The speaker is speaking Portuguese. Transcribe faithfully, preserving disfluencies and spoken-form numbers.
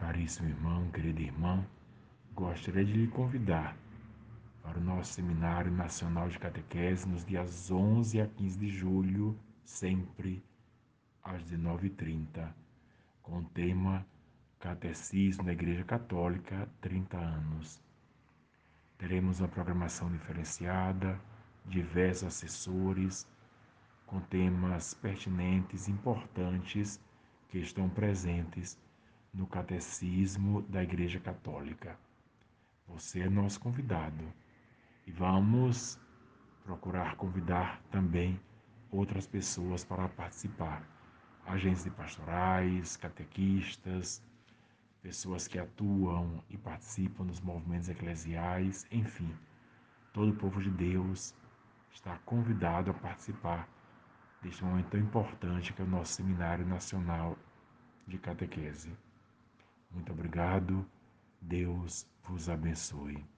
Caríssimo irmão, querida irmã, gostaria de lhe convidar para o nosso Seminário Nacional de Catequese nos dias onze a quinze de julho, sempre às dezenove e trinta, com o tema Catecismo da Igreja Católica, trinta anos. Teremos uma programação diferenciada, diversos assessores, com temas pertinentes, importantes, que estão presentes no Catecismo da Igreja Católica. Você é nosso convidado e vamos procurar convidar também outras pessoas para participar. Agentes de pastorais, catequistas, pessoas que atuam e participam dos movimentos eclesiais, enfim, todo o povo de Deus está convidado a participar deste momento tão importante que é o nosso Seminário Nacional de Catequese. Muito obrigado. Deus vos abençoe.